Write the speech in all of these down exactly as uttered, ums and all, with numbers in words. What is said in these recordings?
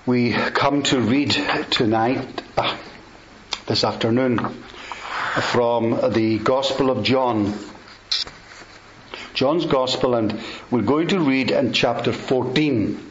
We come to read tonight, uh, this afternoon, from the Gospel of John. John's Gospel, and we're going to read in chapter fourteen.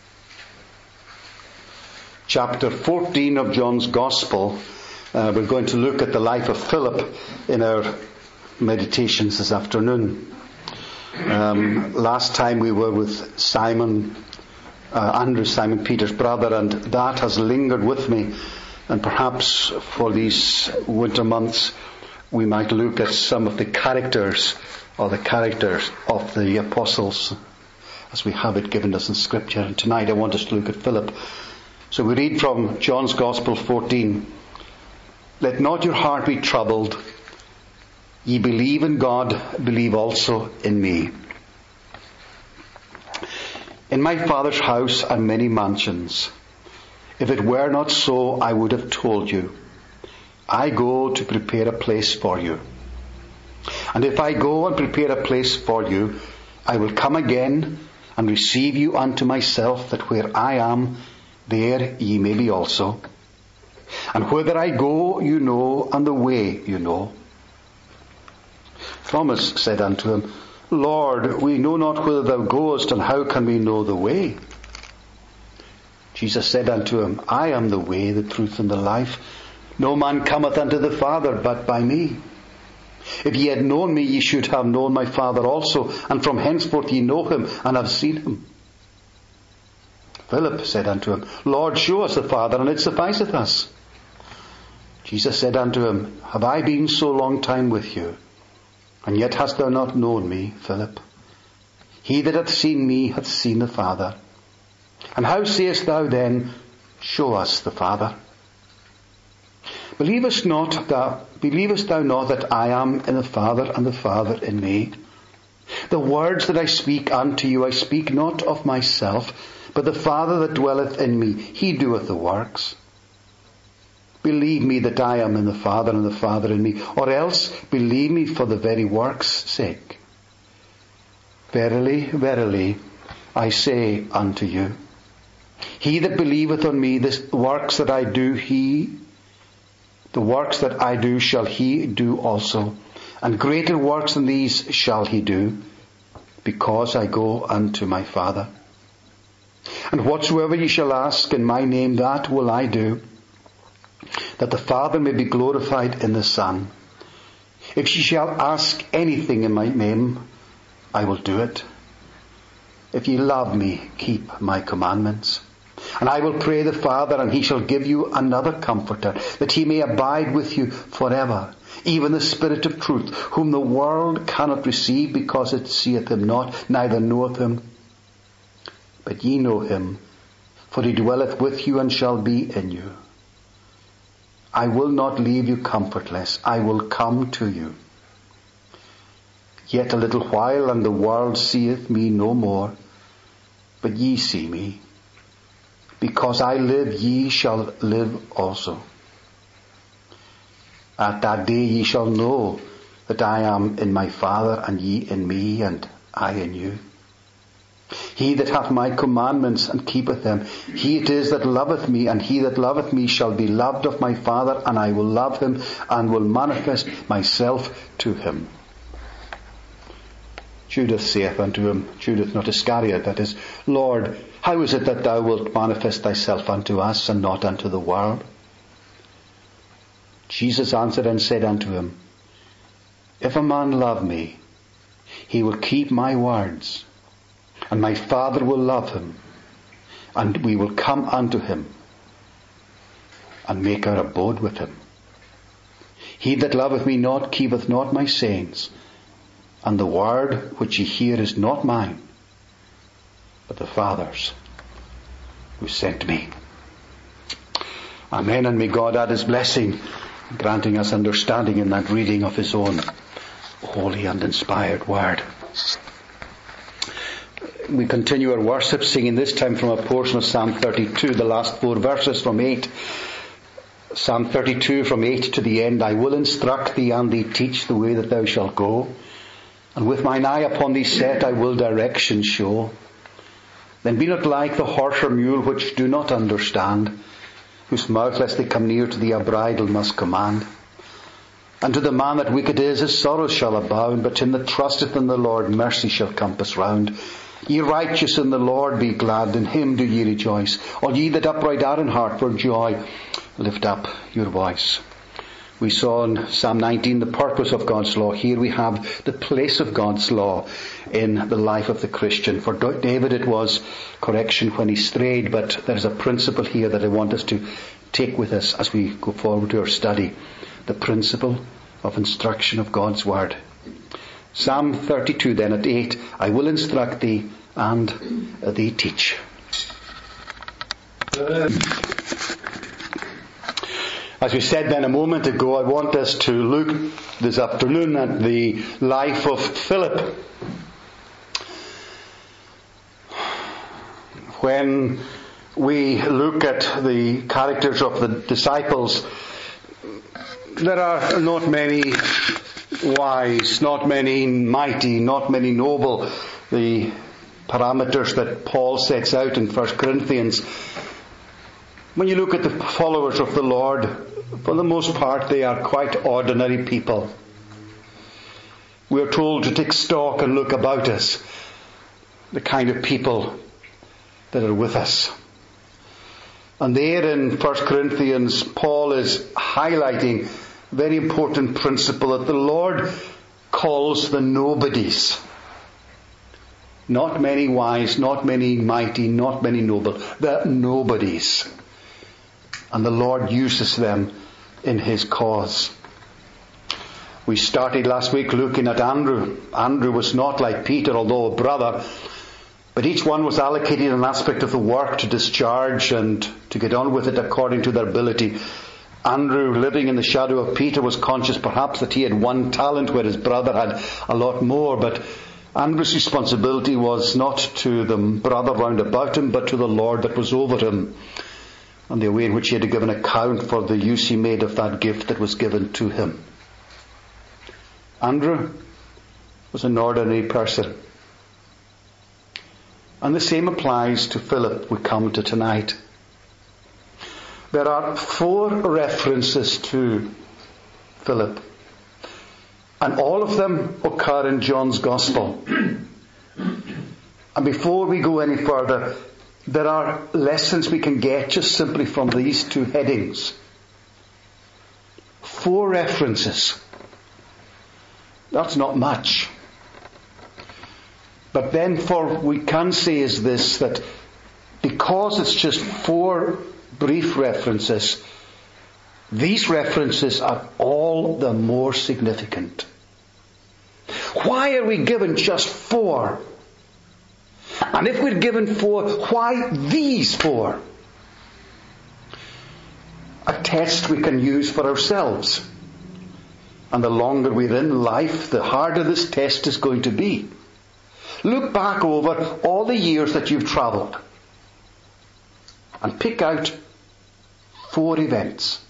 Chapter fourteen of John's Gospel. Uh, we're going to look at the life of Philip in our meditations this afternoon. Um, last time we were with Simon, uh, Andrew, Simon Peter's brother, and that has lingered with me. And perhaps for these winter months we might look at some of the characters or the characters of the apostles as we have it given us in Scripture. And tonight I want us to look at Philip. So we read from John's Gospel fourteen. Let not your heart be troubled. Ye believe in God, believe also in me. In my Father's house are many mansions. If it were not so, I would have told you. I go to prepare a place for you. And if I go and prepare a place for you, I will come again and receive you unto myself, that where I am, there ye may be also. And whither I go, you know, and the way you know. Thomas said unto him, Lord, we know not whither thou goest, and how can we know the way? Jesus said unto him, I am the way, the truth, and the life. No man cometh unto the Father but by me. If ye had known me, ye should have known my Father also, and from henceforth ye know him, and have seen him. Philip said unto him, Lord, show us the Father, and it sufficeth us. Jesus said unto him, Have I been so long time with you, and yet hast thou not known me, Philip? He that hath seen me hath seen the Father. And how sayest thou then, Show us the Father? Believest not thou, believest thou not that I am in the Father, and the Father in me? The words that I speak unto you, I speak not of myself, but the Father that dwelleth in me, he doeth the works. Believe me that I am in the Father, and the Father in me, or else believe me for the very works' sake. Verily, verily, I say unto you, he that believeth on me, the works that I do, he, the works that I do shall he do also, and greater works than these shall he do, because I go unto my Father. And whatsoever ye shall ask in my name, that will I do, that the Father may be glorified in the Son. If ye shall ask anything in my name, I will do it. If ye love me, keep my commandments. And I will pray the Father, and he shall give you another Comforter, that he may abide with you forever, even the Spirit of truth, whom the world cannot receive, because it seeth him not, neither knoweth him. But ye know him, for he dwelleth with you and shall be in you. I will not leave you comfortless. I will come to you. Yet a little while, and the world seeth me no more. But ye see me. Because I live, ye shall live also. At that day ye shall know that I am in my Father, and ye in me, and I in you. He that hath my commandments and keepeth them, he it is that loveth me, and he that loveth me shall be loved of my Father, and I will love him, and will manifest myself to him. Judas saith unto him, Judas, not Iscariot, that is, Lord, how is it that thou wilt manifest thyself unto us, and not unto the world? Jesus answered and said unto him, If a man love me, he will keep my words, and my Father will love him, and we will come unto him, and make our abode with him. He that loveth me not keepeth not my sayings, and the word which ye hear is not mine, but the Father's who sent me. Amen, and may God add his blessing, granting us understanding in that reading of his own holy and inspired word. We continue our worship singing this time from a portion of Psalm thirty-two, the last four verses from eight. Psalm thirty-two from eight to the end. I will instruct thee and thee teach the way that thou shalt go. And with mine eye upon thee set, I will direction show. Then be not like the horse or mule which do not understand, whose mouth lest they come near to thee a bridle must command. And to the man that wicked is, his sorrows shall abound, but him that trusteth in the Lord mercy shall compass round. Ye righteous in the Lord be glad, in him do ye rejoice. All ye that upright are in heart for joy, lift up your voice. We saw in Psalm nineteen the purpose of God's law. Here we have the place of God's law in the life of the Christian. For David it was correction when he strayed, but there's a principle here that I want us to take with us as we go forward to our study. The principle of instruction of God's Word. Psalm thirty-two then at eight, I will instruct thee and thee teach. As we said then a moment ago, I want us to look this afternoon at the life of Philip. When we look at the characters of the disciples, there are not many wise, not many mighty, not many noble. The parameters that Paul sets out in First Corinthians. When you look at the followers of the Lord, for the most part they are quite ordinary people. We are told to take stock and look about us, the kind of people that are with us. And there in First Corinthians, Paul is highlighting a very important principle that the Lord calls the nobodies. Not many wise, not many mighty, not many noble. The nobodies. And the Lord uses them in His cause. We started last week looking at Andrew. Andrew was not like Peter, although a brother. But each one was allocated an aspect of the work to discharge and to get on with it according to their ability. Andrew, living in the shadow of Peter, was conscious perhaps that he had one talent where his brother had a lot more. But Andrew's responsibility was not to the brother round about him, but to the Lord that was over him, and the way in which he had to give an account for the use he made of that gift that was given to him. Andrew was an ordinary person. And the same applies to Philip we come to tonight. There are four references to Philip. And all of them occur in John's Gospel. And before we go any further, there are lessons we can get just simply from these two headings. Four references. That's not much. But then for we can say is this, that because it's just four brief references, these references are all the more significant. Why are we given just four? And if we're given four, why these four? A test we can use for ourselves. And the longer we're in life, the harder this test is going to be. Look back over all the years that you've travelled and pick out four events.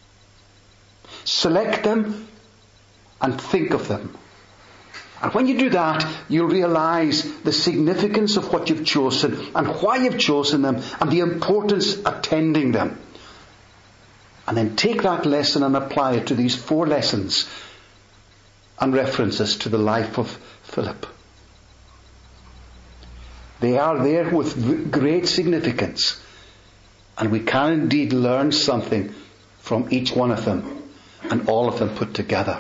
Select them and think of them. And when you do that, you'll realise the significance of what you've chosen and why you've chosen them and the importance of attending them. And then take that lesson and apply it to these four lessons and references to the life of Philip. They are there with great significance. And we can indeed learn something from each one of them and all of them put together.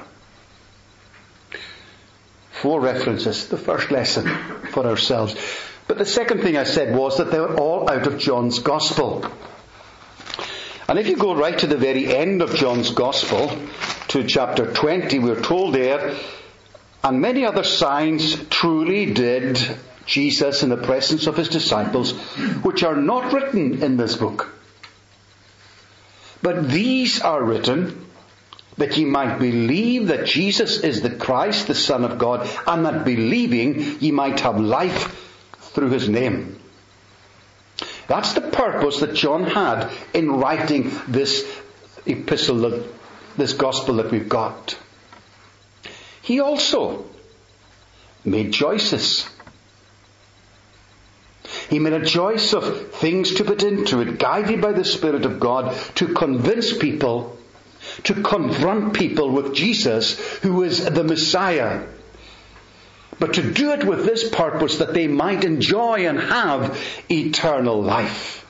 Four references, the first lesson for ourselves. But the second thing I said was that they were all out of John's Gospel. And if you go right to the very end of John's Gospel, to chapter twenty, we're told there, and many other signs truly did Jesus in the presence of his disciples, which are not written in this book. But these are written that ye might believe that Jesus is the Christ, the Son of God, and that believing ye might have life through his name. That's the purpose that John had in writing this epistle, this gospel that we've got. He also made choices. He made a choice of things to put into it, guided by the Spirit of God, to convince people, to confront people with Jesus, who is the Messiah. But to do it with this purpose, that they might enjoy and have eternal life.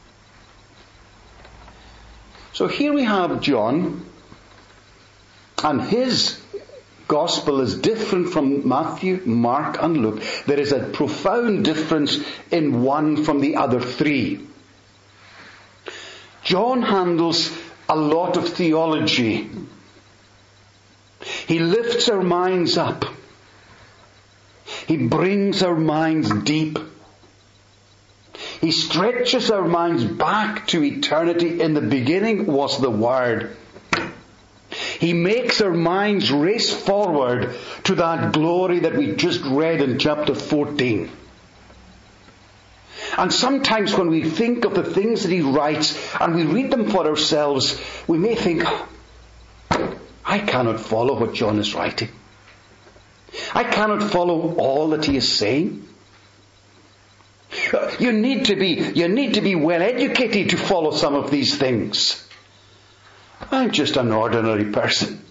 So here we have John, and his Gospel is different from Matthew, Mark and Luke. There is a profound difference in one from the other three. John handles a lot of theology. He lifts our minds up. He brings our minds deep. He stretches our minds back to eternity. In the beginning was the Word. He makes our minds race forward to that glory that we just read in chapter fourteen. And sometimes when we think of the things that he writes and we read them for ourselves, we may think, I cannot follow what John is writing. I cannot follow all that he is saying. You need to be, you need to be well educated to follow some of these things. I'm just an ordinary person.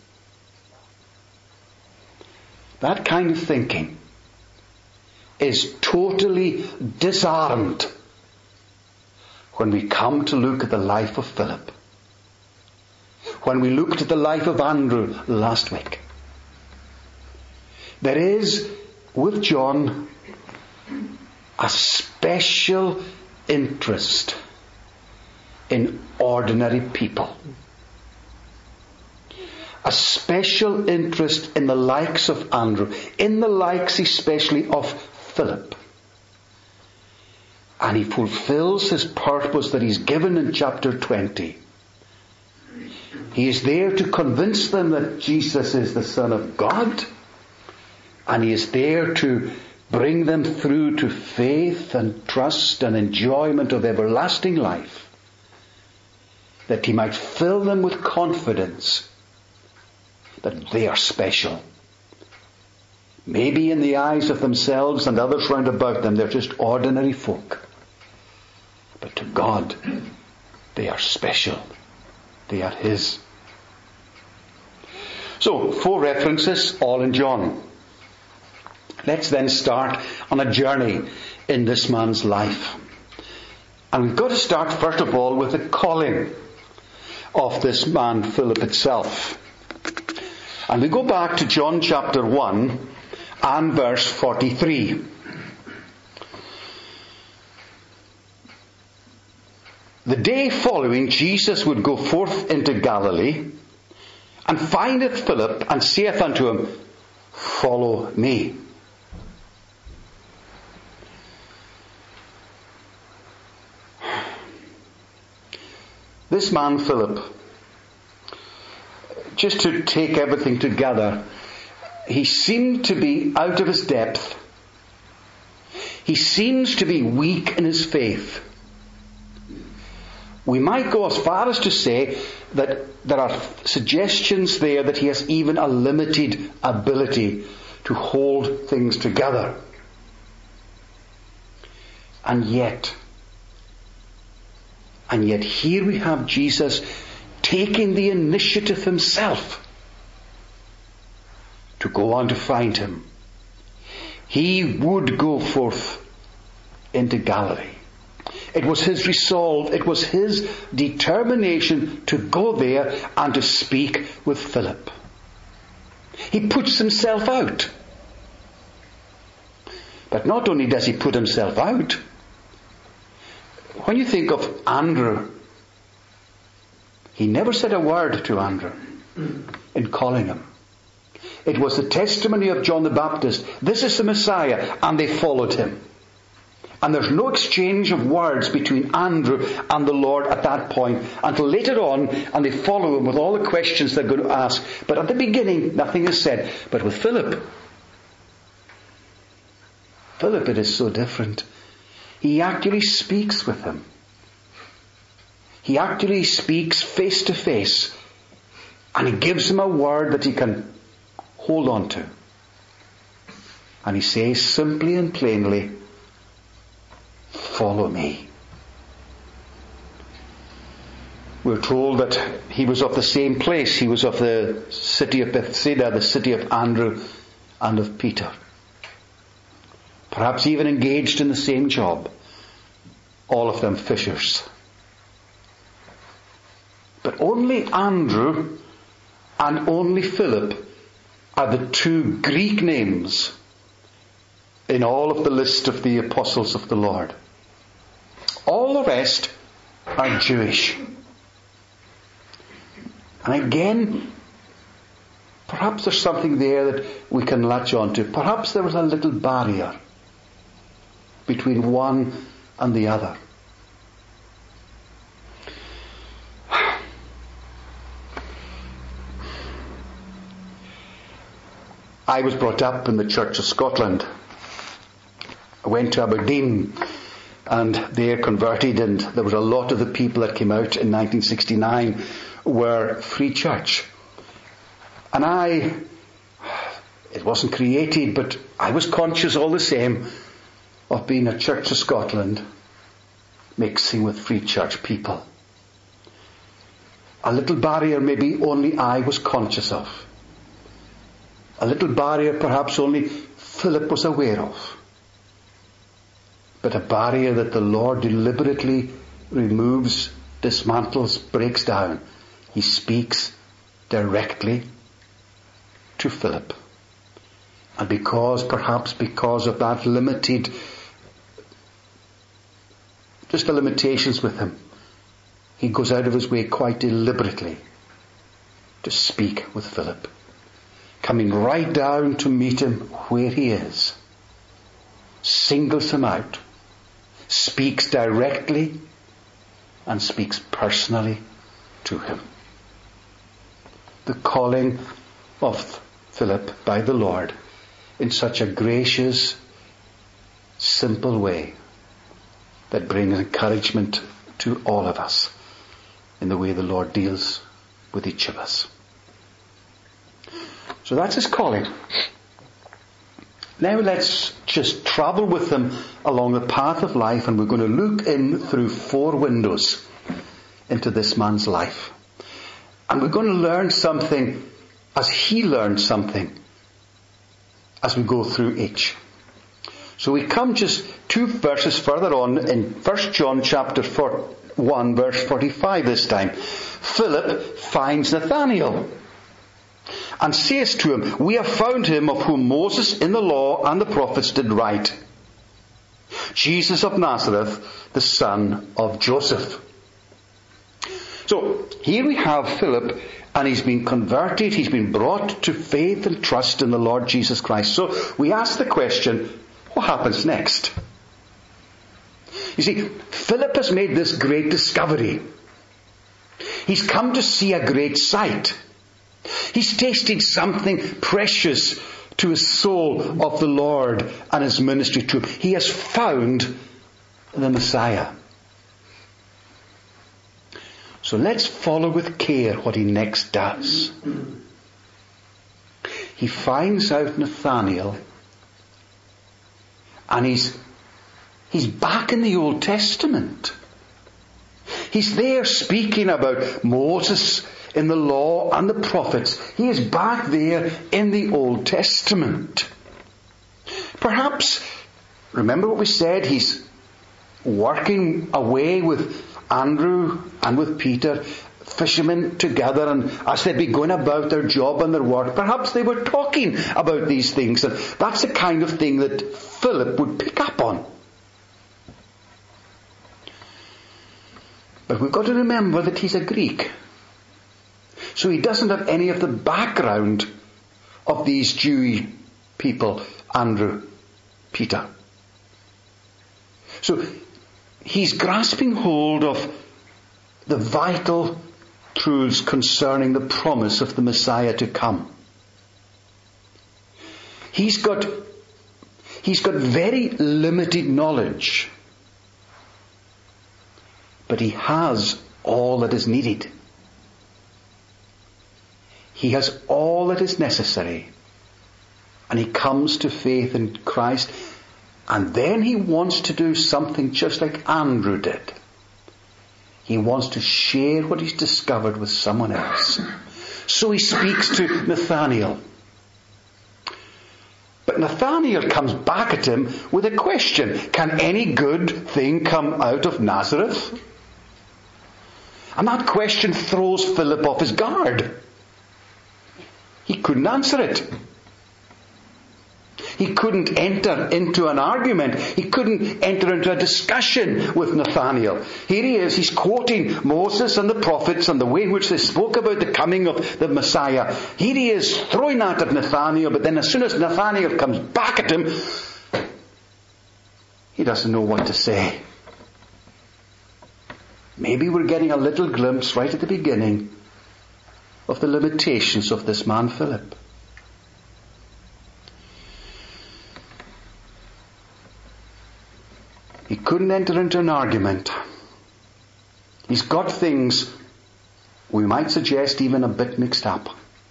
That kind of thinking is totally disarmed when we come to look at the life of Philip. When we looked at the life of Andrew last week. There is, with John, a special interest in ordinary people. A special interest in the likes of Andrew, in the likes especially of Philip. And he fulfills his purpose that he's given in chapter twenty. He is there to convince them that Jesus is the Son of God. And he is there to bring them through to faith and trust and enjoyment of everlasting life. That he might fill them with confidence that they are special. Maybe in the eyes of themselves and others round about them, they're just ordinary folk. But to God, they are special. They are his. So, four references, all in John. Let's then start on a journey in this man's life. And we've got to start first of all with the calling of this man, Philip itself. And we go back to John chapter one and verse forty-three. The day following, Jesus would go forth into Galilee, and findeth Philip, and saith unto him, Follow me. This man Philip, just to take everything together, he seemed to be out of his depth. He seems to be weak in his faith. We might go as far as to say that there are suggestions there that he has even a limited ability to hold things together. And yet, and yet here we have Jesus taking the initiative himself to go on to find him. He would go forth into Galilee. It was his resolve, it was his determination to go there and to speak with Philip. He puts himself out. But not only does he put himself out, when you think of Andrew, he never said a word to Andrew in calling him. It was the testimony of John the Baptist. This is the Messiah, and they followed him. And there's no exchange of words between Andrew and the Lord at that point until later on, and they follow him with all the questions they're going to ask. But at the beginning, nothing is said. But with Philip, Philip, it is so different. He actually speaks with him. He actually speaks face to face. And he gives him a word that he can hold on to. And he says simply and plainly, follow me. We're told that he was of the same place. He was of the city of Bethsaida, the city of Andrew and of Peter. Perhaps even engaged in the same job. All of them fishers. But only Andrew and only Philip are the two Greek names in all of the list of the apostles of the Lord. All the rest are Jewish. And again, perhaps there's something there that we can latch on to. Perhaps there was a little barrier between one and the other. I was brought up in the Church of Scotland. I went to Aberdeen and there converted, and there was a lot of the people that came out in nineteen sixty-nine were Free Church. And I, it wasn't created, but I was conscious all the same of being a Church of Scotland mixing with Free Church people. A little barrier maybe only I was conscious of. A little barrier perhaps only Philip was aware of. But a barrier that the Lord deliberately removes, dismantles, breaks down. He speaks directly to Philip. And because, perhaps because of that limited, just the limitations with him, he goes out of his way quite deliberately to speak with Philip. Coming right down to meet him where he is. Singles him out. Speaks directly and speaks personally to him. The calling of Philip by the Lord in such a gracious, simple way that brings encouragement to all of us in the way the Lord deals with each of us. So that's his calling. Now let's just travel with him along the path of life, and we're going to look in through four windows into this man's life. And we're going to learn something as he learned something as we go through each. So we come just two verses further on in First John chapter one verse forty-five this time. Philip finds Nathanael and says to him, "We have found him of whom Moses in the law and the prophets did write, Jesus of Nazareth, the son of Joseph." So here we have Philip, and he's been converted, he's been brought to faith and trust in the Lord Jesus Christ. So we ask the question, what happens next? You see, Philip has made this great discovery. He's come to see a great sight. He's tasted something precious to his soul of the Lord and his ministry to him. He has found the Messiah. So let's follow with care what he next does. He finds out Nathanael, and he's he's back in the Old Testament. He's there speaking about Moses in the law and the prophets. He is back there in the Old Testament. Perhaps, remember what we said, he's working away with Andrew and with Peter, fishermen together, and as they'd be going about their job and their work, perhaps they were talking about these things, and that's the kind of thing that Philip would pick up on. But we've got to remember that he's a Greek. So he doesn't have any of the background of these Jewish people, Andrew, Peter. So he's grasping hold of the vital truths concerning the promise of the Messiah to come. He's got, he's got very limited knowledge, but he has all that is needed. He has all that is necessary, and he comes to faith in Christ And then he wants to do something just like Andrew did. He wants to share what he's discovered with someone else. So he speaks to Nathanael. But Nathanael comes back at him with a question. Can any good thing come out of Nazareth? And that question throws Philip off his guard. He couldn't answer it. He couldn't enter into an argument. He couldn't enter into a discussion with Nathanael. Here he is, he's quoting Moses and the prophets and the way in which they spoke about the coming of the Messiah. Here he is throwing that at Nathanael, but then as soon as Nathanael comes back at him, he doesn't know what to say. Maybe we're getting a little glimpse right at the beginning of the limitations of this man Philip. He couldn't enter into an argument. He's got things, we might suggest, even a bit mixed up.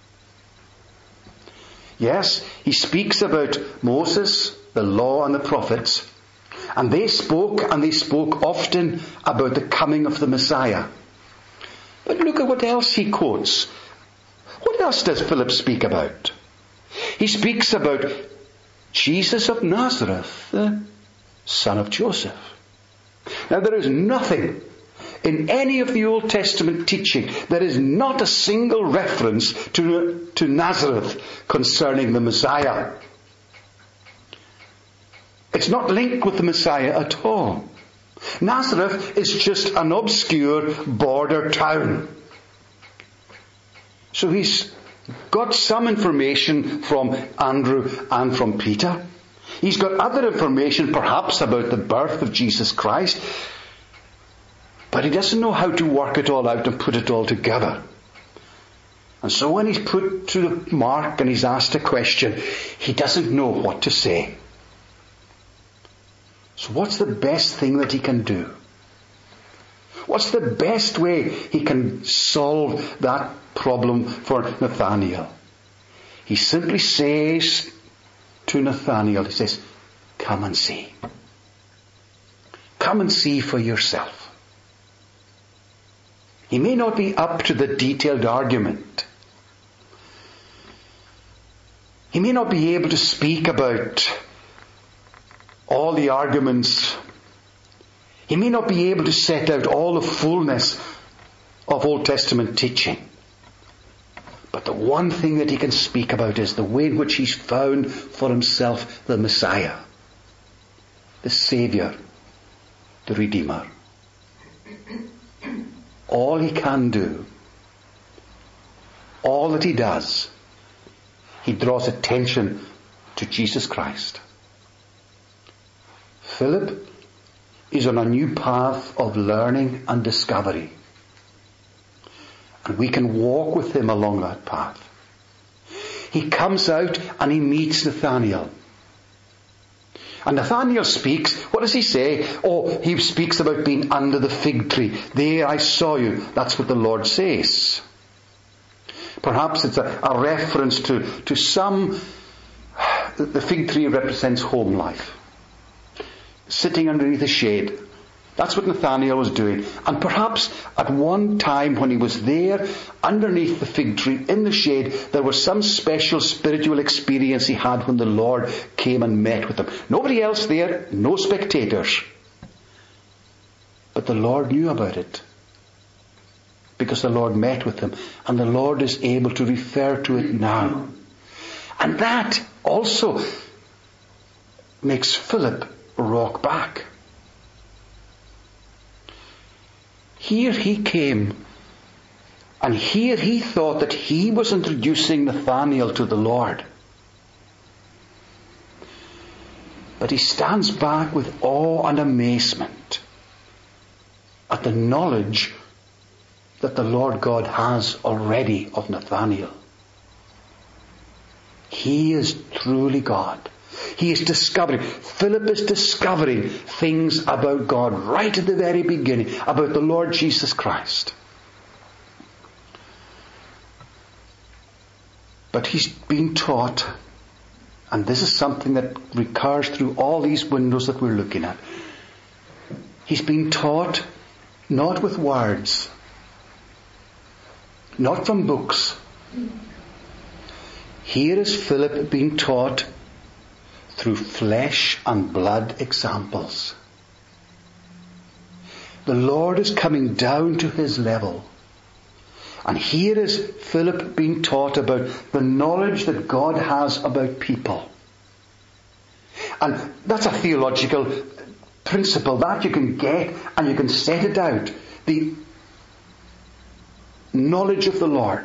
Yes, he speaks about Moses, the law and the prophets, and they spoke, and they spoke often about the coming of the Messiah. But look at what else he quotes. What else does Philip speak about? He speaks about Jesus of Nazareth, the son of Joseph. Now there is nothing in any of the Old Testament teaching, there is not a single reference to, to Nazareth concerning the Messiah. It's not linked with the Messiah at all. Nazareth is just an obscure border town. So he's got some information from Andrew and from Peter. He's got other information perhaps about the birth of Jesus Christ, but he doesn't know how to work it all out and put it all together. And so when he's put to the mark and he's asked a question, he doesn't know what to say. So what's the best thing that he can do? What's the best way he can solve that problem for Nathanael? He simply says to Nathanael, he says, come and see. Come and see for yourself. He may not be up to the detailed argument. He may not be able to speak about all the arguments. He may not be able to set out all the fullness of Old Testament teaching. But the one thing that he can speak about is the way in which he's found for himself the Messiah, the Saviour, the Redeemer. All he can do, all that he does, he draws attention to Jesus Christ. Philip is on a new path of learning and discovery. And we can walk with him along that path. He comes out and he meets Nathanael. And Nathanael speaks, what does he say? Oh, he speaks about being under the fig tree. There I saw you. That's what the Lord says. Perhaps it's a, a reference to, to some, the fig tree represents home life. Sitting underneath the shade. That's what Nathanael was doing. And perhaps at one time when he was there, underneath the fig tree, in the shade, there was some special spiritual experience he had when the Lord came and met with him. Nobody else there, no spectators. But the Lord knew about it. Because the Lord met with him. And the Lord is able to refer to it now. And that also makes Philip rock back. Here he came, and here he thought that he was introducing Nathanael to the Lord. But he stands back with awe and amazement at the knowledge that the Lord God has already of Nathanael. He is truly God. He is discovering, Philip is discovering things about God right at the very beginning, about the Lord Jesus Christ. But he's been taught, And this is something that recurs through all these windows that we're looking at. He's been taught not with words, not from books. Here is Philip being taught through flesh and blood examples. The Lord is coming down to his level. And here is Philip being taught about the knowledge that God has about people. And that's a theological principle that you can get and you can set it out. The knowledge of the Lord.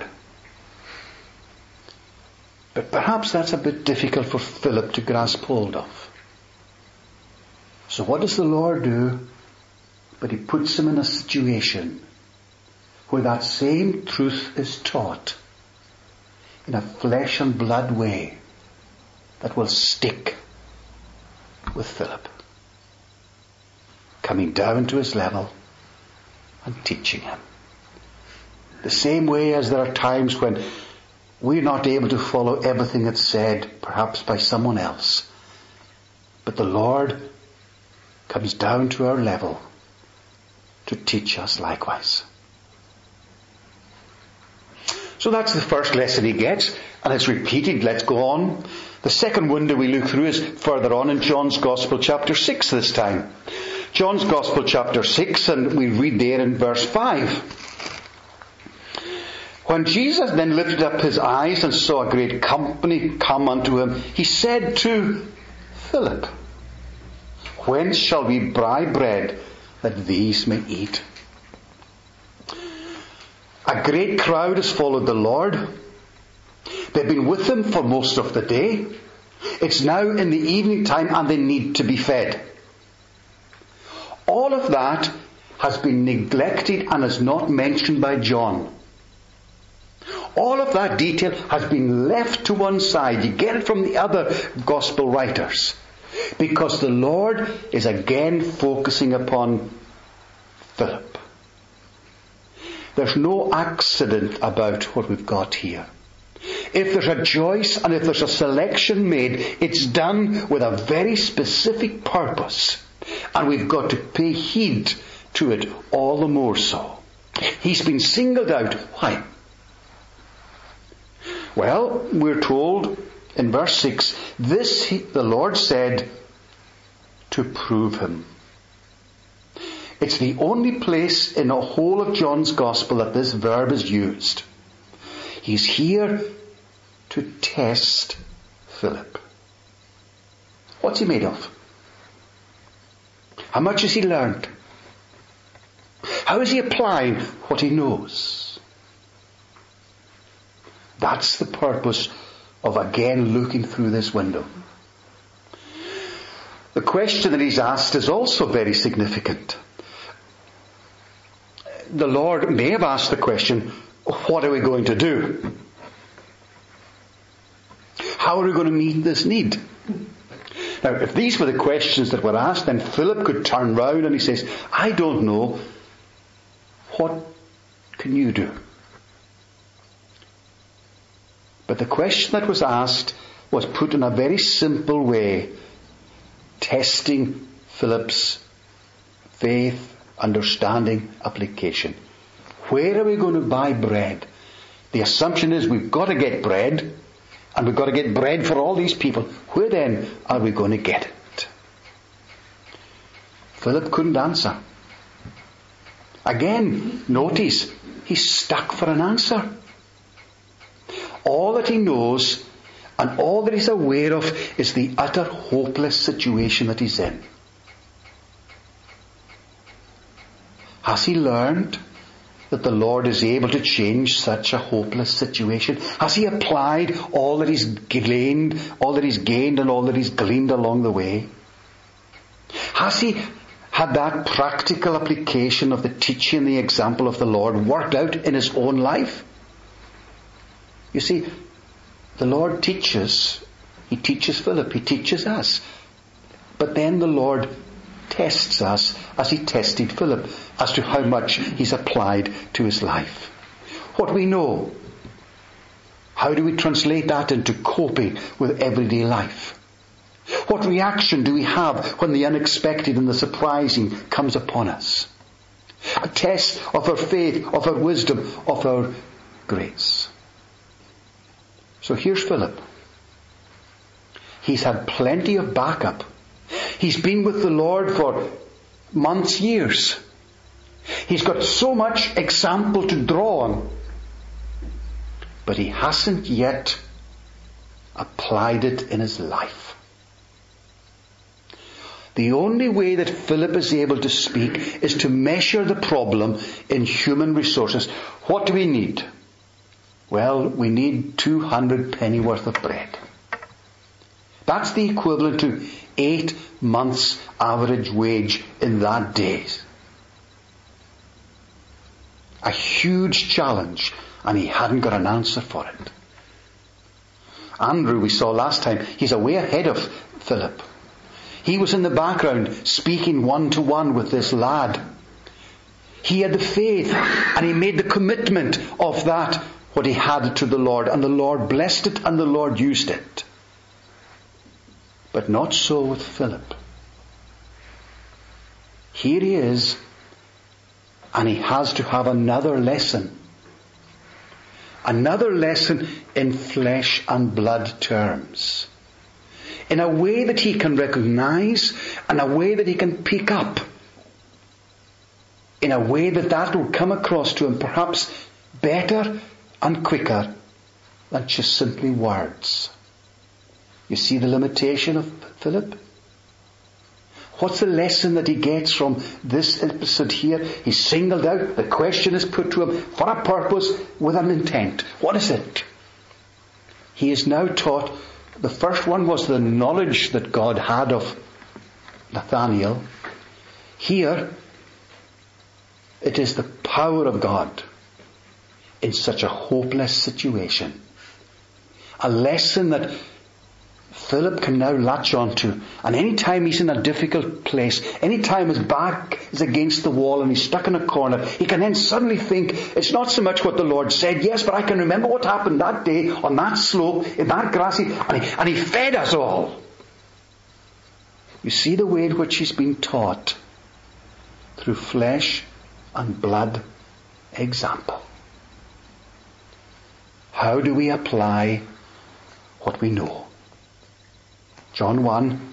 But perhaps that's a bit difficult for Philip to grasp hold of. So what does the Lord do? But he puts him in a situation where that same truth is taught in a flesh and blood way that will stick with Philip. Coming down to his level and teaching him. The same way as there are times when we're not able to follow everything that's said, perhaps by someone else. But the Lord comes down to our level to teach us likewise. So that's the first lesson he gets, and it's repeated. Let's go on. The second window we look through is further on in John's Gospel, chapter six this time. John's Gospel, chapter six, and we read there in verse five. When Jesus then lifted up his eyes and saw a great company come unto him, he said to Philip, Whence shall we buy bread that these may eat? A great crowd has followed the Lord. They've been with him for most of the day. It's now in the evening time and they need to be fed. All of that has been neglected and is not mentioned by John. All of that detail has been left to one side. You get it from the other gospel writers. Because the Lord is again focusing upon Philip. There's no accident about what we've got here. If there's a choice and if there's a selection made, it's done with a very specific purpose. And we've got to pay heed to it all the more so. He's been singled out. Why? Well, we're told in verse six, this he, the Lord said to prove him. It's the only place in the whole of John's Gospel that this verb is used. He's here to test Philip. What's he made of? How much has he learned? How is he applying what he knows? That's the purpose of again looking through this window. The question that he's asked is also very significant. The Lord may have asked the question, what are we going to do? How are we going to meet this need? Now, if these were the questions that were asked, then Philip could turn round and he says, I don't know. What can you do? But the question that was asked was put in a very simple way, testing Philip's faith, understanding, application. Where are we going to buy bread? The assumption is we've got to get bread, and we've got to get bread for all these people. Where then are we going to get it? Philip couldn't answer. Again, notice, he's stuck for an answer. All that he knows and all that he's aware of is the utter hopeless situation that he's in. Has he learned that the Lord is able to change such a hopeless situation? Has he applied all that he's gained, all that he's gained and all that he's gleaned along the way? Has he had that practical application of the teaching and the example of the Lord worked out in his own life? You see, the Lord teaches, he teaches Philip, he teaches us. But then the Lord tests us as he tested Philip as to how much he's applied to his life. What we know How do we translate that into coping with everyday life? What reaction do we have when the unexpected and the surprising comes upon us? A test of our faith, of our wisdom, of our grace. So here's Philip. He's had plenty of backup. He's been with the Lord for months, years. He's got so much example to draw on. But he hasn't yet applied it in his life. The only way that Philip is able to speak is to measure the problem in human resources. What do we need? Well, we need two hundred pennyworth of bread. That's the equivalent to eight months' average wage in that day. A huge challenge, and he hadn't got an answer for it. Andrew, we saw last time, he's way ahead of Philip. He was in the background speaking one-to-one with this lad. He had the faith and he made the commitment of that, what he had to the Lord. And the Lord blessed it and the Lord used it. But not so with Philip. Here he is, and he has to have another lesson. Another lesson in flesh and blood terms. In a way that he can recognize, and a way that he can pick up. In a way that that will come across to him perhaps better and quicker than just simply words. You see the limitation of Philip? What's the lesson that he gets from this episode here? He's singled out. The question is put to him for a purpose with an intent. What is it? He is now taught. The first one was the knowledge that God had of Nathanael. Here, it is the power of God in such a hopeless situation. A lesson that Philip can now latch onto. And any time he's in a difficult place, any time his back is against the wall and he's stuck in a corner, he can then suddenly think, it's not so much what the Lord said, yes, but I can remember what happened that day on that slope, in that grassy, and he, and he fed us all. You see the way in which he's been taught through flesh and blood example. How do we apply what we know? John one,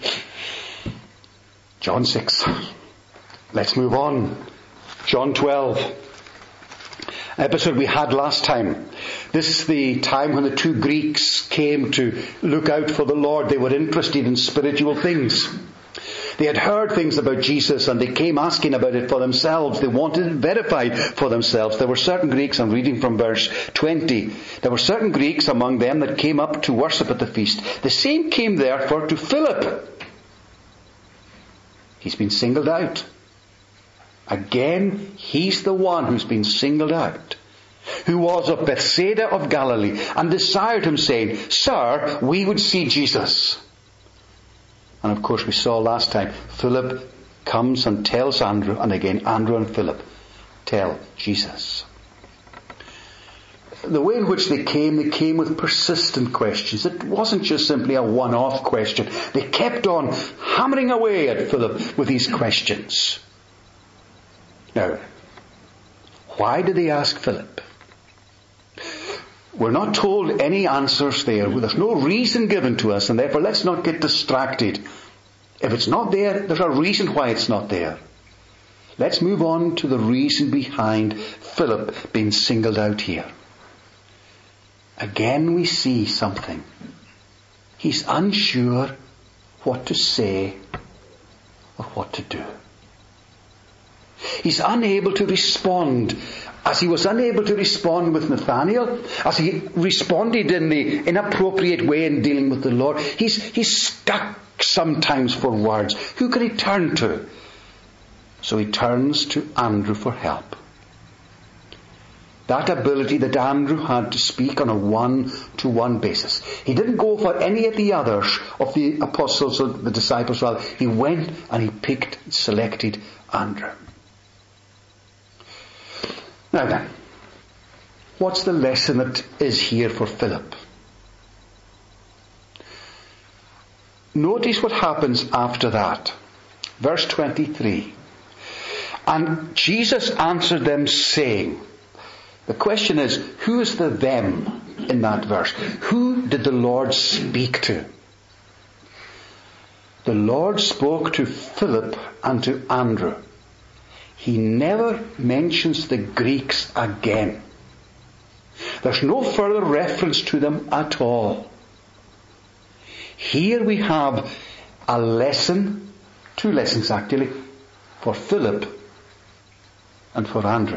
John six. Let's move on. John twelve. Episode we had last time. This is the time when the two Greeks came to look out for the Lord. They were interested in spiritual things. They had heard things about Jesus and they came asking about it for themselves. They wanted it verified for themselves. There were certain Greeks, I'm reading from verse twenty, there were certain Greeks among them that came up to worship at the feast. The same came therefore to Philip. He's been singled out. Again, he's the one who's been singled out, who was of Bethsaida of Galilee, and desired him, saying, Sir, we would see Jesus. And of course we saw last time, Philip comes and tells Andrew, and again Andrew and Philip tell Jesus. The way in which they came, they came with persistent questions. It wasn't just simply a one-off question. They kept on hammering away at Philip with these questions. Now, why did they ask Philip? We're not told any answers there. There's no reason given to us, and therefore let's not get distracted. If it's not there, there's a reason why it's not there. Let's move on to the reason behind Philip being singled out here. Again we see something. He's unsure what to say or what to do. He's unable to respond as he was unable to respond with Nathanael, as he responded in the inappropriate way in dealing with the Lord. He's, he's stuck sometimes for words. Who can he turn to? So he turns to Andrew for help. That ability that Andrew had to speak on a one-to-one basis. He didn't go for any of the others, of the apostles or the disciples. Rather, he went and he picked, selected Andrew. Now then, what's the lesson that is here for Philip? notice what happens after that. Verse twenty-three. And Jesus answered them saying, the question is, who is the them in that verse? Who did the Lord speak to? The Lord spoke to Philip and to Andrew. He never mentions the Greeks again. There's no further reference to them at all. Here we have a lesson, two lessons actually, for Philip and for Andrew.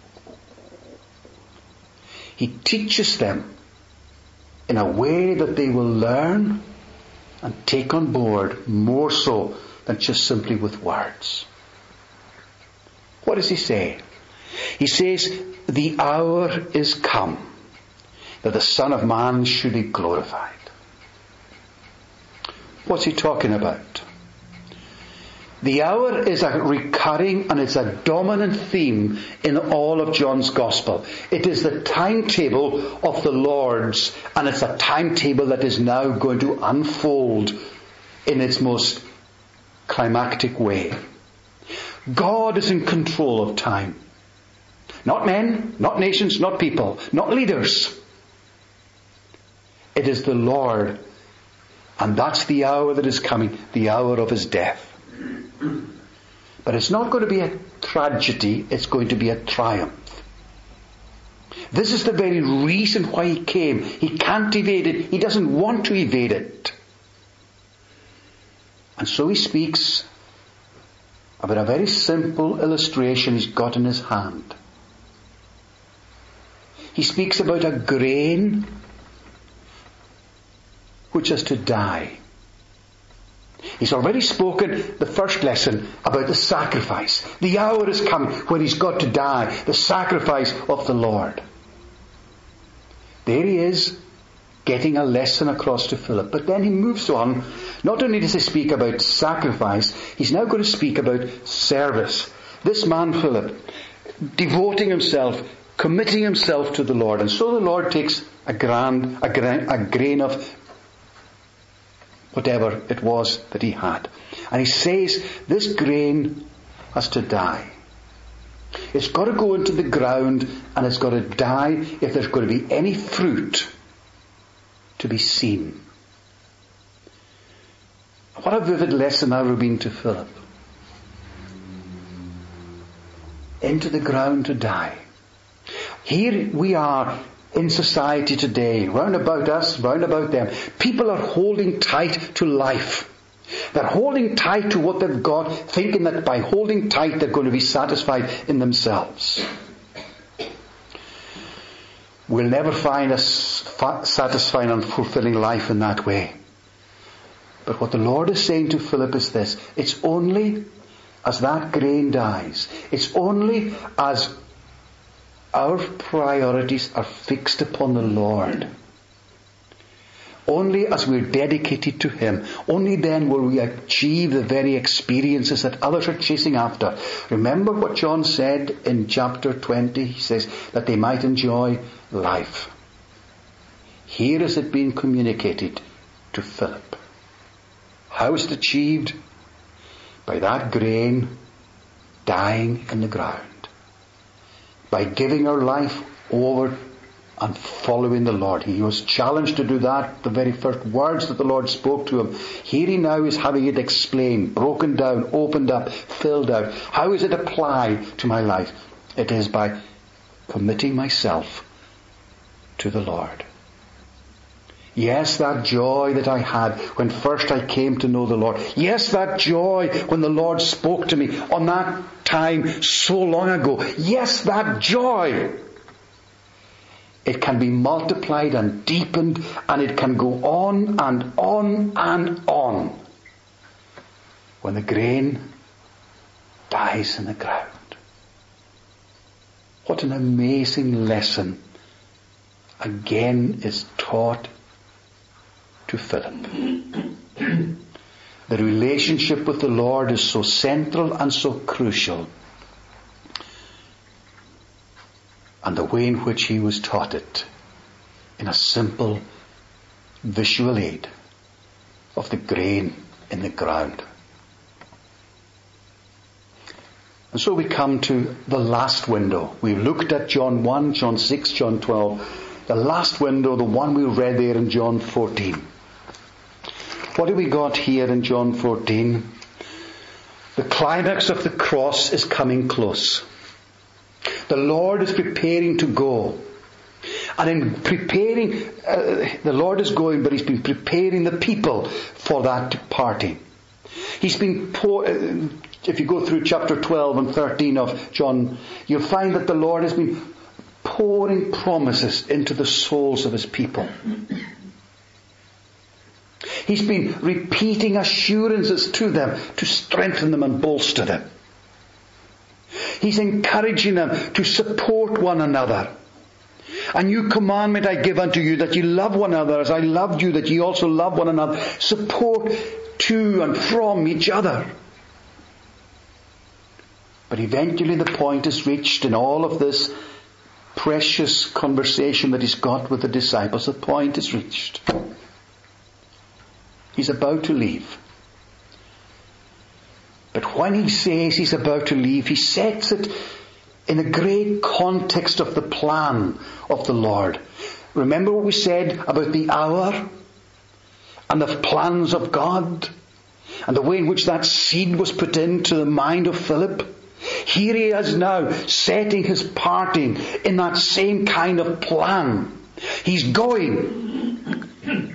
He teaches them in a way that they will learn and take on board more so than just simply with words. What does he say? He says, the hour is come that the Son of Man should be glorified. What's he talking about? The hour is a recurring and it's a dominant theme in all of John's Gospel. It is the timetable of the Lord's, and it's a timetable that is now going to unfold in its most climactic way. God is in control of time. Not men, not nations, not people, not leaders. It is the Lord, and that's the hour that is coming, the hour of his death. But it's not going to be a tragedy, it's going to be a triumph. This is the very reason why he came. He can't evade it. He doesn't want to evade it. And so he speaks about a very simple illustration he's got in his hand. He speaks about a grain which is to die. He's already spoken the first lesson about the sacrifice. The hour is coming when he's got to die. The sacrifice of the Lord. There he is, getting a lesson across to Philip. But then he moves on. Not only does he speak about sacrifice, he's now going to speak about service. This man Philip, devoting himself, committing himself to the Lord. And so the Lord takes a, grand, a, grain, a grain of whatever it was that he had. And he says, this grain has to die. It's got to go into the ground and it's got to die if there's going to be any fruit to be seen. What a vivid lesson that would have been to Philip. Into the ground to die. Here we are in society today, round about us, round about them. People are holding tight to life. They're holding tight to what they've got, thinking that by holding tight they're going to be satisfied in themselves. We'll never find a satisfying and fulfilling life in that way. But what the Lord is saying to Philip is this: it's only as that grain dies, it's only as our priorities are fixed upon the Lord, only as we're dedicated to Him, only then will we achieve the very experiences that others are chasing after. Remember what John said in chapter twenty? He says that they might enjoy life. Here is it being communicated to Philip. How is it achieved? By that grain dying in the ground. By giving our life over and following the Lord. He was challenged to do that, the very first words that the Lord spoke to him. Here he now is having it explained, broken down, opened up, filled out. How is it applied to my life? It is by committing myself to the Lord. Yes, that joy that I had when first I came to know the Lord. Yes, that joy when the Lord spoke to me on that time so long ago. Yes, that joy. It can be multiplied and deepened, and it can go on and on and on when the grain dies in the ground. What an amazing lesson again is taught to Philip. The relationship with the Lord is so central and so crucial. And the way in which he was taught it in a simple visual aid of the grain in the ground. And so we come to the last window. We looked at John one, John six, John twelve. The last window, the one we read there in John fourteen. What do we got here in John fourteen? The climax of the cross is coming close. The Lord is preparing to go. And in preparing, uh, the Lord is going, but He's been preparing the people for that departing. He's been, pour, uh, if you go through chapter twelve and thirteen of John, you'll find that the Lord has been pouring promises into the souls of His people. He's been repeating assurances to them to strengthen them and bolster them. He's encouraging them to support one another. A new commandment I give unto you, that ye love one another as I loved you, that ye also love one another. Support to and from each other. But eventually the point is reached in all of this precious conversation that He's got with the disciples. The point is reached. He's about to leave. But when He says He's about to leave, He sets it in a great context of the plan of the Lord. Remember what we said about the hour and the plans of God and the way in which that seed was put into the mind of Philip? Here he is now setting his parting in that same kind of plan. He's going.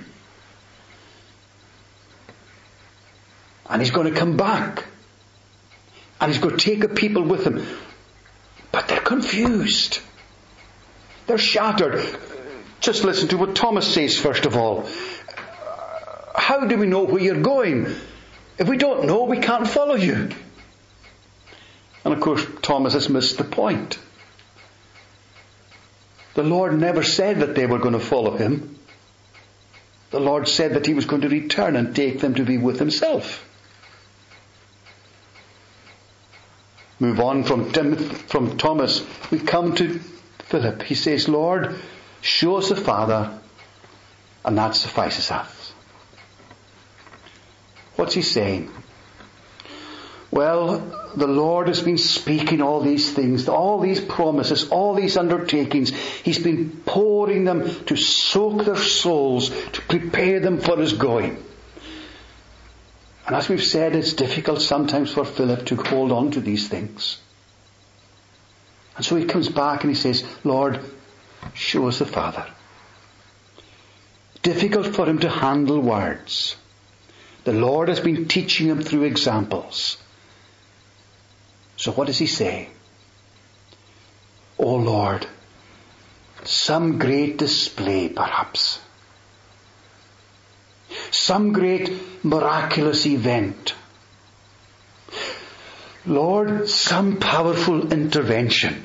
And He's going to come back. And He's going to take the people with Him. But they're confused. They're shattered. Just listen to what Thomas says first of all. How do we know where you're going? If we don't know, we can't follow you. And of course, Thomas has missed the point. The Lord never said that they were going to follow Him. The Lord said that He was going to return and take them to be with Himself. Move on from Timothy, from Thomas. We come to Philip. He says, Lord, show us the Father, and that suffices us. What's he saying? Well, the Lord has been speaking all these things, all these promises, all these undertakings. He's been pouring them to soak their souls, to prepare them for His going. And as we've said, it's difficult sometimes for Philip to hold on to these things. And so he comes back and he says, Lord, show us the Father. Difficult for him to handle words. The Lord has been teaching him through examples. So what does he say? Oh Lord, some great display perhaps. Some great miraculous event. Lord, some powerful intervention.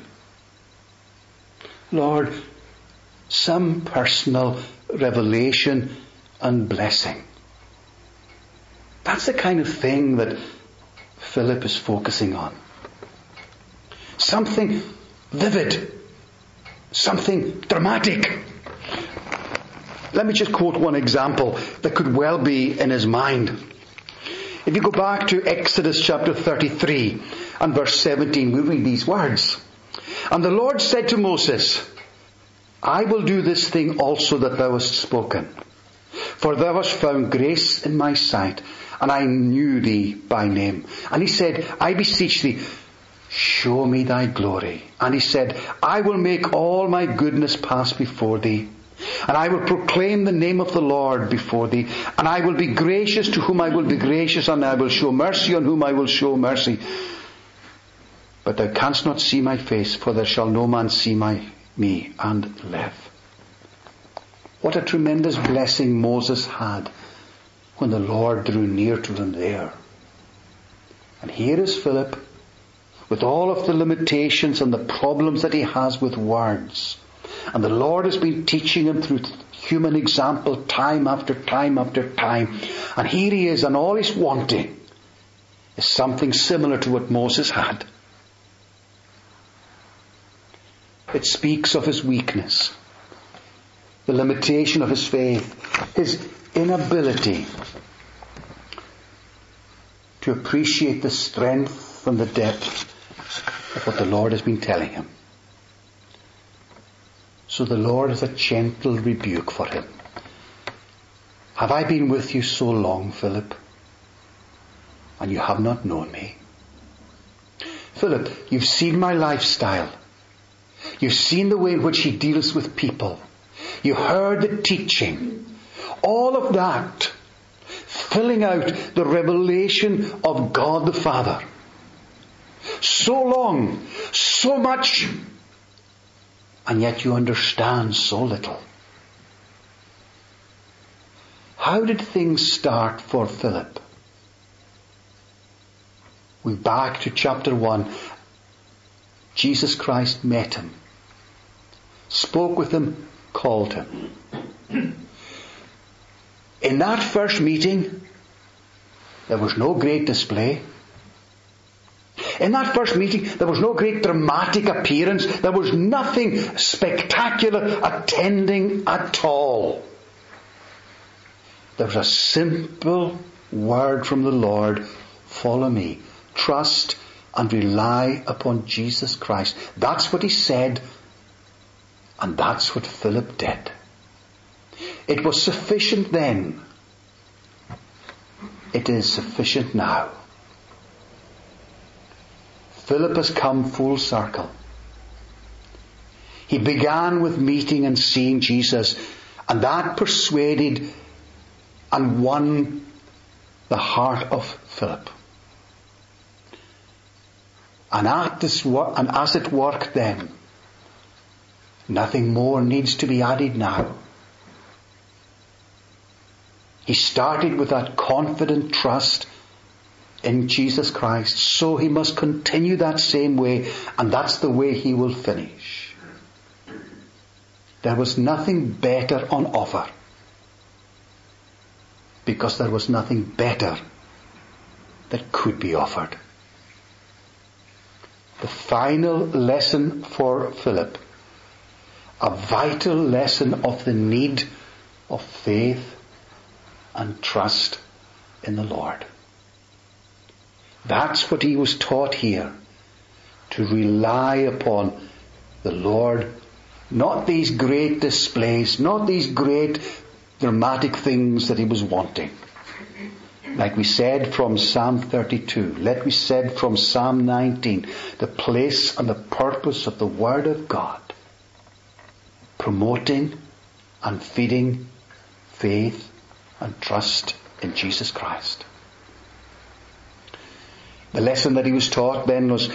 Lord, some personal revelation and blessing. That's the kind of thing that Philip is focusing on. Something vivid. Something dramatic. Let me just quote one example that could well be in his mind. If you go back to Exodus chapter thirty-three and verse seventeen, we read these words. And the Lord said to Moses, I will do this thing also that thou hast spoken. For thou hast found grace in my sight, and I knew thee by name. And he said, I beseech thee, show me thy glory. And he said, I will make all my goodness pass before thee. And I will proclaim the name of the Lord before thee. And I will be gracious to whom I will be gracious, and I will show mercy on whom I will show mercy. But thou canst not see my face, for there shall no man see my me and live. What a tremendous blessing Moses had when the Lord drew near to them there. And here is Philip, with all of the limitations and the problems that he has with words. And the Lord has been teaching him through human example time after time after time. And here he is, and all he's wanting is something similar to what Moses had. It speaks of his weakness, the limitation of his faith, his inability to appreciate the strength and the depth of what the Lord has been telling him. So the Lord has a gentle rebuke for him. Have I been with you so long, Philip, and you have not known me? Philip, you've seen my lifestyle. You've seen the way in which he deals with people. You heard the teaching. All of that, filling out the revelation of God the Father. So long, so much, and yet you understand so little. How did things start for Philip? We back to chapter one. Jesus Christ met him, spoke with him, called him. In that first meeting, there was no great display. In that first meeting, there was no great dramatic appearance. There was nothing spectacular attending at all. There was a simple word from the Lord: follow me. Trust and rely upon Jesus Christ. That's what he said, and that's what Philip did. It was sufficient then. It is sufficient now. Philip has come full circle. He began with meeting and seeing Jesus, and that persuaded and won the heart of Philip. And, at this, and as it worked then, nothing more needs to be added now. He started with that confident trust in Jesus Christ, so he must continue that same way, and that's the way he will finish. There was nothing better on offer, because there was nothing better that could be offered. The final lesson for Philip, a vital lesson of the need of faith and trust in the Lord. That's what he was taught here, to rely upon the Lord, not these great displays, not these great dramatic things that he was wanting. Like we said from Psalm thirty-two, like we said from Psalm nineteen, the place and the purpose of the Word of God, promoting and feeding faith and trust in Jesus Christ. The lesson that he was taught then was,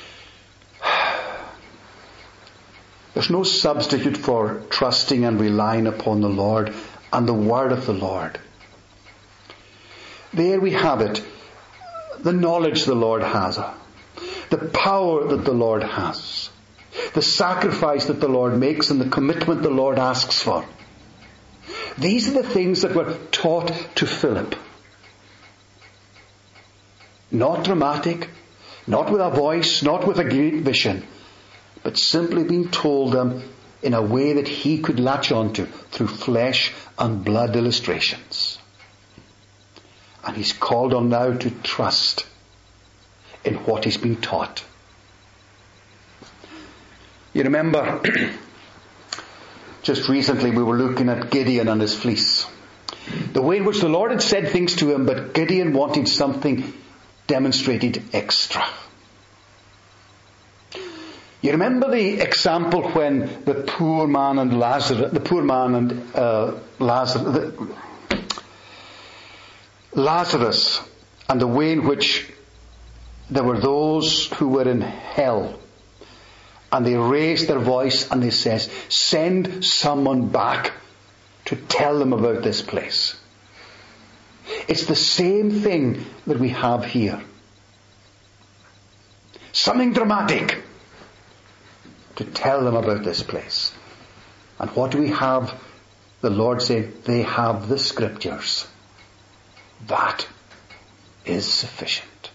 there's no substitute for trusting and relying upon the Lord and the Word of the Lord. There we have it. The knowledge the Lord has. The power that the Lord has. The sacrifice that the Lord makes and the commitment the Lord asks for. These are the things that were taught to Philip. Not dramatic, not with a voice, not with a great vision, but simply being told them in a way that he could latch onto through flesh and blood illustrations. And he's called on now to trust in what he's been taught. You remember, just recently we were looking at Gideon and his fleece. The way in which the Lord had said things to him, but Gideon wanted something demonstrated extra. You remember the example when the poor man and Lazarus, the poor man and uh, Lazarus, the, Lazarus, and the way in which there were those who were in hell, and they raised their voice and they says, send someone back to tell them about this place. It's the same thing that we have here. Something dramatic to tell them about this place. And what do we have? The Lord said, they have the Scriptures. That is sufficient.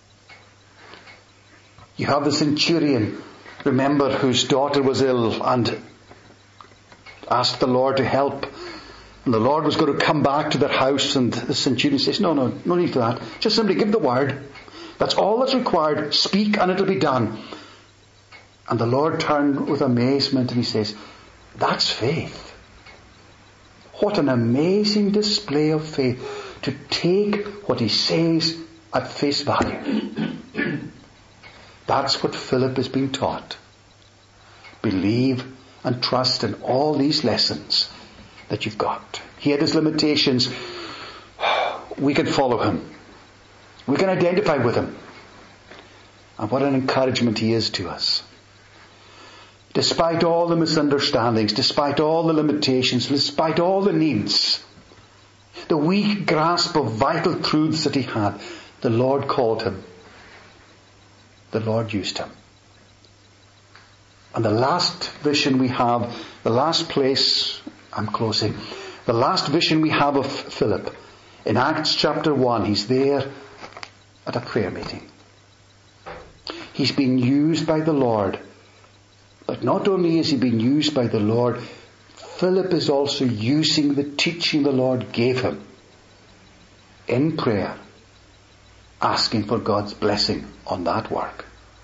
You have the centurion, remember, whose daughter was ill and asked the Lord to help. And the Lord was going to come back to their house, and the centurion says, no, no, no need for that. Just simply give the word. That's all that's required. Speak and it'll be done. And the Lord turned with amazement and he says, that's faith. What an amazing display of faith to take what he says at face value. That's what Philip is being taught. Believe and trust in all these lessons that you've got. He had his limitations. We can follow him. We can identify with him. And what an encouragement he is to us. Despite all the misunderstandings, despite all the limitations, despite all the needs, the weak grasp of vital truths that he had, the Lord called him. The Lord used him. And the last vision we have, the last place, I'm closing, the last vision we have of Philip, in Acts chapter one, he's there at a prayer meeting. He's being used by the Lord. But not only is he being used by the Lord, Philip is also using the teaching the Lord gave him in prayer, asking for God's blessing on that work.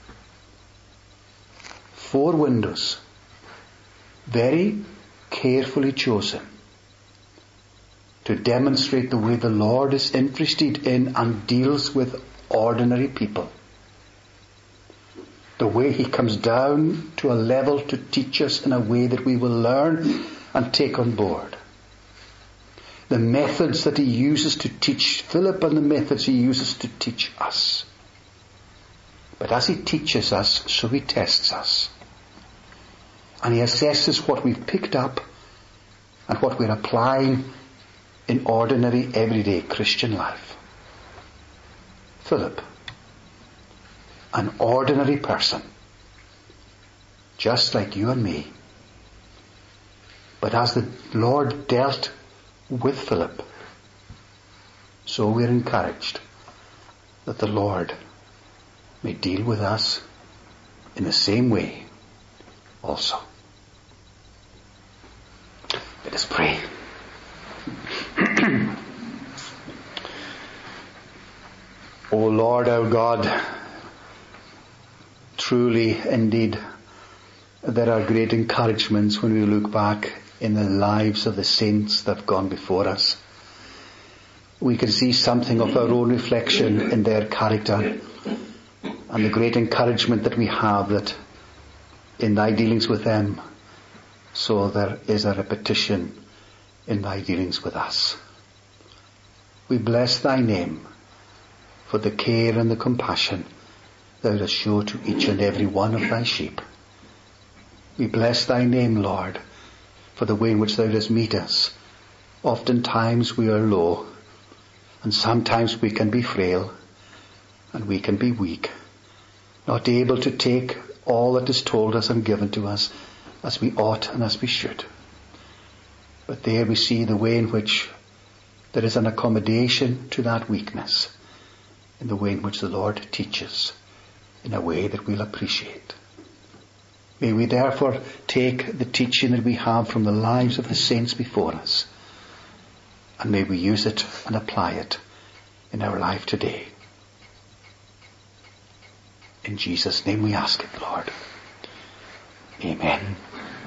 Four windows, very carefully chosen to demonstrate the way the Lord is interested in and deals with ordinary people. The way he comes down to a level to teach us in a way that we will learn and take on board. The methods that he uses to teach Philip and the methods he uses to teach us. But as he teaches us, so he tests us. And he assesses what we've picked up and what we're applying in ordinary, everyday Christian life. Philip, an ordinary person, just like you and me. But as the Lord dealt with Philip, so we're encouraged that the Lord may deal with us in the same way also. Let us pray. O Lord our God, truly, indeed, there are great encouragements when we look back in the lives of the saints that have gone before us. We can see something of our own reflection in their character, and the great encouragement that we have that in thy dealings with them, so there is a repetition in thy dealings with us. We bless thy name for the care and the compassion thou dost show to each and every one of thy sheep. We bless thy name, Lord, for the way in which thou dost meet us. Oftentimes we are low, and sometimes we can be frail, and we can be weak, not able to take all that is told us and given to us as we ought and as we should. But there we see the way in which there is an accommodation to that weakness, in the way in which the Lord teaches, in a way that we'll appreciate. May we therefore take the teaching that we have from the lives of the saints before us, and may we use it and apply it in our life today. In Jesus' name we ask it, Lord. Amen.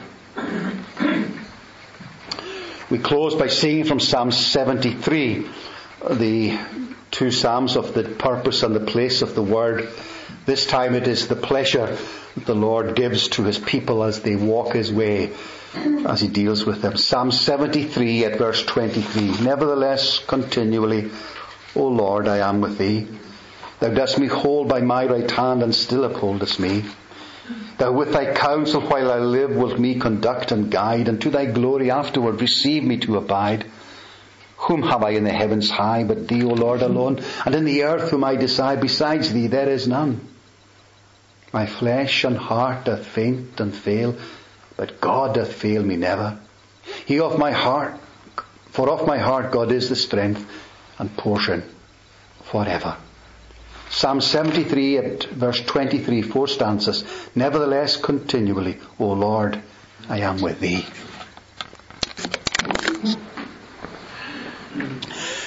We close by singing from Psalm seventy-three, the two psalms of the purpose and the place of the word. This time it is the pleasure that the Lord gives to his people as they walk his way, as he deals with them. Psalm seventy-three at verse twenty-three. Nevertheless, continually, O Lord, I am with thee. Thou dost me hold by my right hand, and still upholdest me. Thou with thy counsel while I live wilt me conduct and guide, and to thy glory afterward receive me to abide. Whom have I in the heavens high but thee, O Lord, alone? And in the earth whom I decide, besides thee there is none. My flesh and heart doth faint and fail, but God doth fail me never. He of my heart, for of my heart God is the strength and portion forever. Psalm seventy-three at verse twenty-three, four stanzas. Nevertheless, continually, O Lord, I am with thee.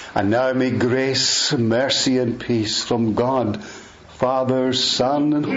And now may grace, mercy and peace from God, Father, Son, and